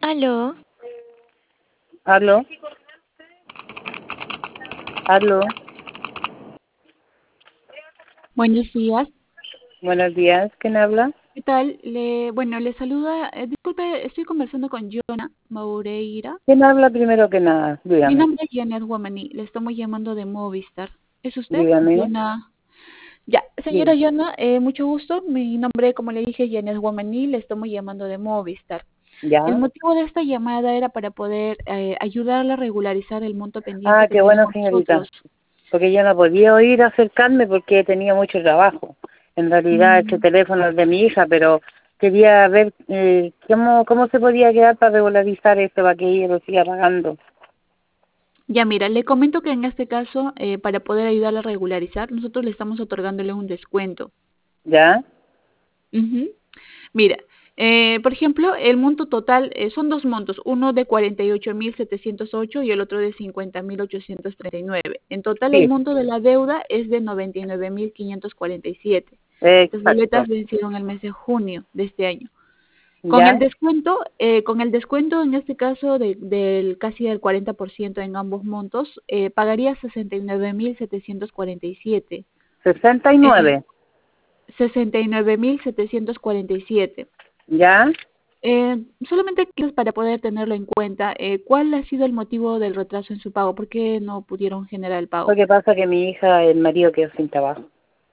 Aló, Aló, aló, buenos días. buenos días, ¿quién habla? ¿Qué tal? Le saluda, disculpe, estoy conversando con Yona Maureira. ¿Quién habla primero que nada? Mi Dígame, nombre es Janet Guamaní, le estamos llamando de Movistar. ¿Es usted? dígame, Yona. Ya, señora dígame. Yona, mucho gusto. Mi nombre, como le dije, Janet Guamaní, le estamos llamando de Movistar. El ¿Ya? motivo de esta llamada era para poder ayudarla a regularizar el monto pendiente Ah, que qué tiene bueno, con nosotros. señorita, porque yo no podía oír acercarme porque tenía mucho trabajo. En realidad, este Mm. teléfono es de mi hija, pero quería ver cómo se podía quedar para regularizar esto, para que ella lo siga pagando. Ya mira, le comento que en este caso, para poder ayudarle a regularizar, nosotros le estamos otorgándole un descuento. ¿Ya? Ujú. Mira, por ejemplo, el monto total son dos montos, uno de 48.708 y el otro de 50.839. En total, el Sí, monto de la deuda es de 99.547. Estas boletas exacto. vencieron el mes de junio de este año. ¿Ya? Con el descuento en este caso del casi del 40% en ambos montos, pagaría 69.747. Eh, 69. 69.747. ¿Ya? Solamente quizás para poder tenerlo en cuenta, ¿cuál ha sido el motivo del retraso en su pago? ¿Por qué no pudieron generar el Lo pago? que pasa es que mi hija, el marido quedó sin trabajo.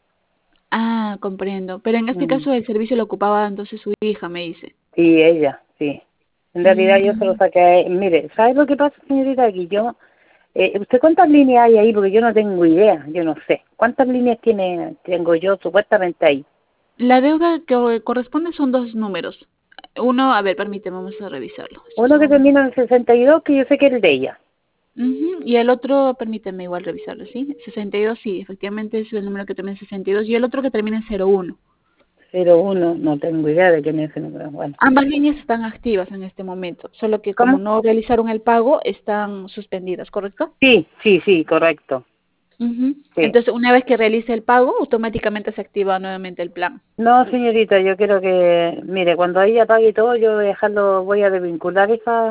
Ah, comprendo. Pero en este Mm. caso el servicio lo ocupaba entonces su hija, me dice. Sí, ella, sí. En realidad yo se lo Mm. saqué a él. Mire, ¿sabe lo que pasa, señorita? Que ¿usted cuántas líneas hay ahí? Porque yo no tengo idea, yo no sé. ¿Cuántas líneas tengo yo supuestamente ahí? La deuda que corresponde son dos números. Uno, a ver, permíteme, vamos a revisarlo. Estos Uno que son. termina en 62, que yo sé que es el de ella. Ujú. Y el otro, permíteme igual revisarlo, ¿sí? 62, sí, efectivamente es el número que termina en 62. Y el otro que termina en 01. 01, no tengo idea de quién es ese número. Bueno. Ambas líneas están activas en este momento, solo que como ¿Cómo? no realizaron el pago, están suspendidas, ¿correcto? Sí, sí, sí, correcto. Ujú. Sí. Entonces, una vez que realice el pago, automáticamente se activa nuevamente el plan. No, señorita, yo quiero que, mire, cuando ella pague todo, yo voy a dejarlo, voy a desvincular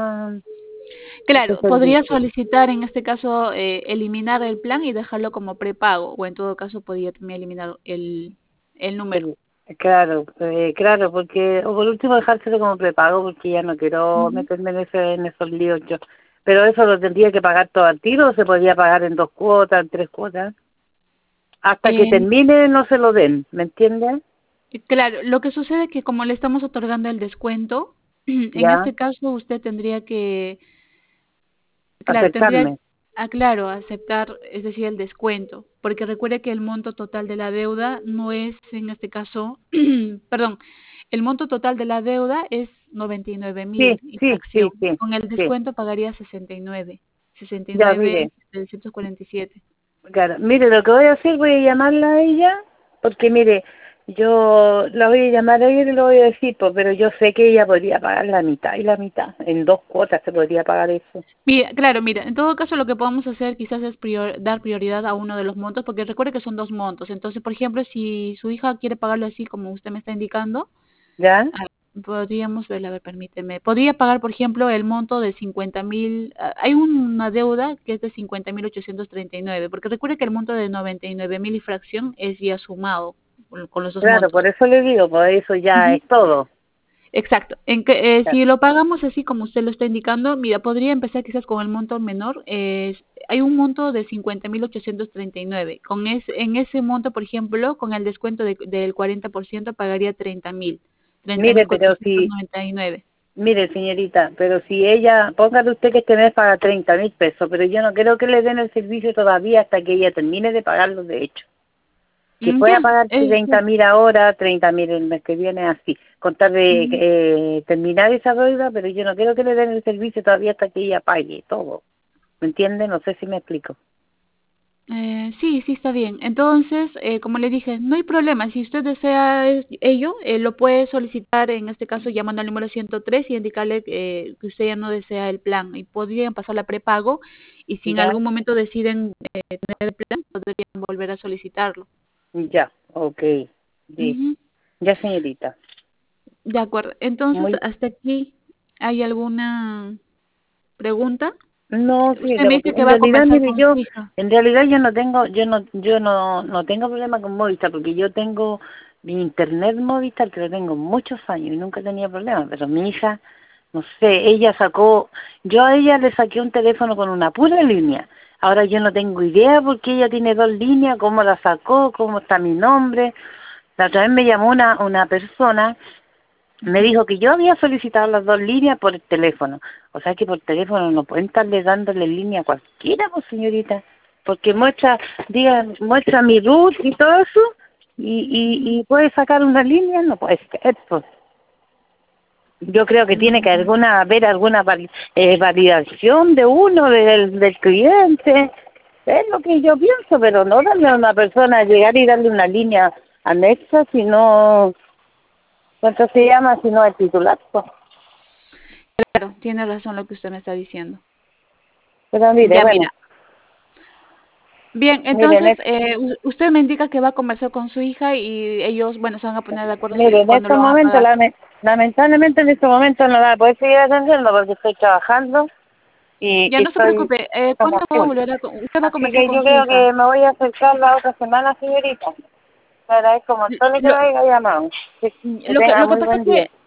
ese Claro, podría servicio. solicitar en este caso eliminar el plan y dejarlo como prepago, o en todo caso podría también eliminar el número. Sí, claro, claro, porque, o por último dejárselo como prepago, porque ya no quiero Ujú. meterme en esos líos yo. Pero eso lo tendría que pagar todo al tiro, o se podía pagar en 2 cuotas, en 3 cuotas, hasta que Eh, termine no se lo den, ¿me entiendes? claro, lo que sucede es que como le estamos otorgando el descuento, en Ya, este caso usted tendría que, claro, tendría, aceptarme. claro, aceptar, es decir, el descuento, porque recuerde que el monto total de la deuda no es, en este caso, perdón, el monto total de la deuda es 99.000 Sí, y sí, sí, fracción. sí, Con el sí. descuento pagaría 69, Ya, 69, mire, 747. claro, mire, lo que voy a hacer, voy a llamarla a ella, porque mire, yo la voy a llamar a ella y le voy a decir, pues, pero yo sé que ella podría pagar la mitad y la mitad, en 2 cuotas se podría pagar eso. Mira, claro, mira, en todo caso lo que podemos hacer quizás es dar prioridad a uno de los montos, porque recuerde que son dos montos. Entonces, por ejemplo, si su hija quiere pagarlo así como usted me está indicando, ¿Ya? ah, podríamos ver, a ver, permíteme. Podría pagar, por ejemplo, el monto de 50.000. Hay una deuda que es de 50.839, porque recuerde que el monto de 99.000 y fracción es ya sumado con los dos Claro, montos. por eso le digo, pues eso ya Ujú. es todo. Exacto. Si lo pagamos así como usted lo está indicando, mira, podría empezar quizás con el monto menor. Hay un monto de 50.839. En ese monto, por ejemplo, con el descuento del 40%, pagaría 30.000. treinta Mire, mil pero cuatrocientos si, noventa y nueve. mire señorita, pero si ella, póngale usted que este mes paga 30.000 pesos, pero yo no quiero que le den el servicio todavía hasta que ella termine de pagarlo de hecho. Que pueda Ya, pagar 30.000 ahora, 30.000 el mes que viene, así, contar de ujú. terminar esa deuda, pero yo no quiero que le den el servicio todavía hasta que ella pague todo. ¿Me entiende? No sé si me explico. Sí, sí, está bien. Entonces, como le dije, no hay problema. Si usted desea ello, lo puede solicitar, en este caso, llamando al número 103 y indicarle que usted ya no desea el plan. Y podrían pasar la prepago y si en Ya, algún momento deciden tener el plan, podrían volver a solicitarlo. ya, ok, sí, Ujú. ya señorita. De acuerdo. Entonces, Muy, hasta aquí. ¿Hay alguna pregunta? No, sí, Usted me dice que en va a realidad, conversar mire, con yo, su hija. en realidad yo no tengo problema con Movistar, porque yo tengo mi internet Movistar, que lo tengo muchos años y nunca tenía problemas, pero mi hija, no sé, yo a ella le saqué un teléfono con una pura línea. Ahora yo no tengo idea porque ella tiene dos líneas, cómo la sacó, cómo está mi nombre. La otra vez me llamó una persona. Me Ujú. dijo que yo había solicitado las dos líneas por el teléfono. O sea que por teléfono no pueden estarle dándole línea a cualquiera, pues señorita. Porque muestra mi root y todo eso. Y puede sacar una línea, no puede ser, pues. Yo creo que tiene que Mm, haber alguna validación de uno, del cliente. Es lo que yo pienso, pero no darle a una persona, llegar y darle una línea anexa si no, ¿cuánto se llama? Si no es titular, pues. claro, tiene razón lo que usted me está diciendo. Pero mire, Ya, bueno, mira. Bien, miren, entonces usted me indica que va a conversar con su hija y ellos, bueno, se van a poner de acuerdo mire, en cuándo estos lo van a momentos, pagar. lamentablemente en estos momentos no la voy a poder seguir atendiendo porque estoy trabajando Ya y no se estoy preocupe, como ¿cuándo va a full. volver usted va a Así conversar que con yo su creo hija? que me voy a acercar la otra semana, señorita. Le agradezco un montón que Lo, me haya llamado. Que lo tenga que muy pasa es buen día. que